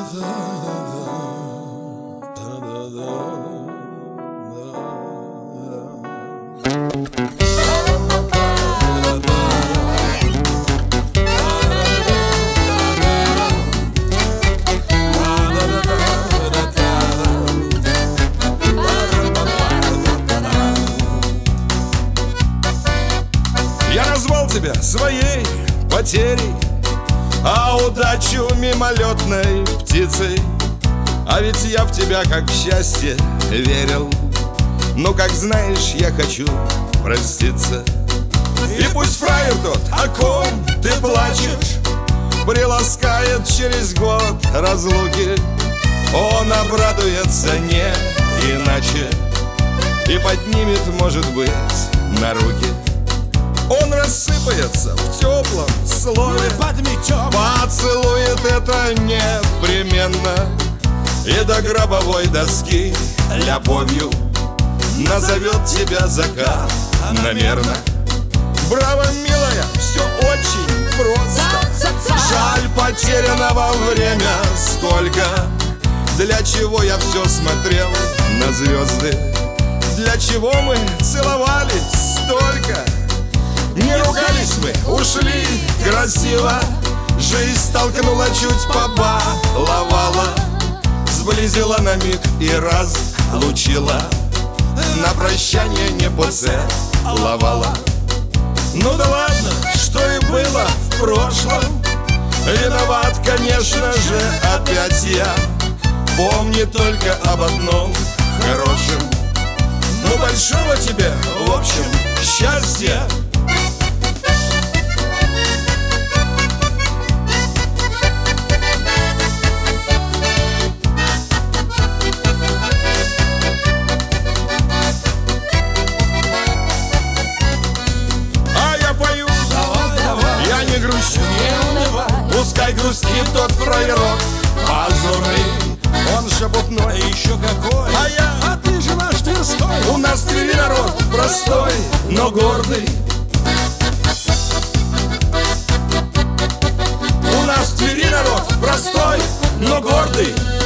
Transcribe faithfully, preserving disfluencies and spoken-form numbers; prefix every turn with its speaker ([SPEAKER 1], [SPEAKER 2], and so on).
[SPEAKER 1] Я назвал тебя своей потерей, а удачу мимолетной птицей. А ведь я в тебя как в счастье верил. Но, как знаешь, я хочу проститься. И пусть фраер тот, о ком ты плачешь, приласкает через год разлуки. Он обрадуется не иначе и поднимет, может быть, на руки. Он рассыпается в теплом слове, поцелует это непременно, и до гробовой доски любовью назовет тебя закономерно. Браво, милая, все очень просто. Жаль, потерянного время столько. Для чего я все смотрел на звезды? Для чего мы целовались столько? Не ругались мы, ушли красиво. Жизнь толкнула, чуть побаловала, сблизила на миг и разлучила. На прощание не поцеловала. Ну да ладно, что и было в прошлом. Виноват, конечно же, опять я. Помни только об одном хорошем. Ну большого тебе, в общем, счастья. Пускай грустит тот фраерок позорный, он шебутной, еще какой. А я,
[SPEAKER 2] а ты же наш Тверской.
[SPEAKER 1] У нас в Твери народ простой, но гордый. У нас в Твери народ простой, но гордый.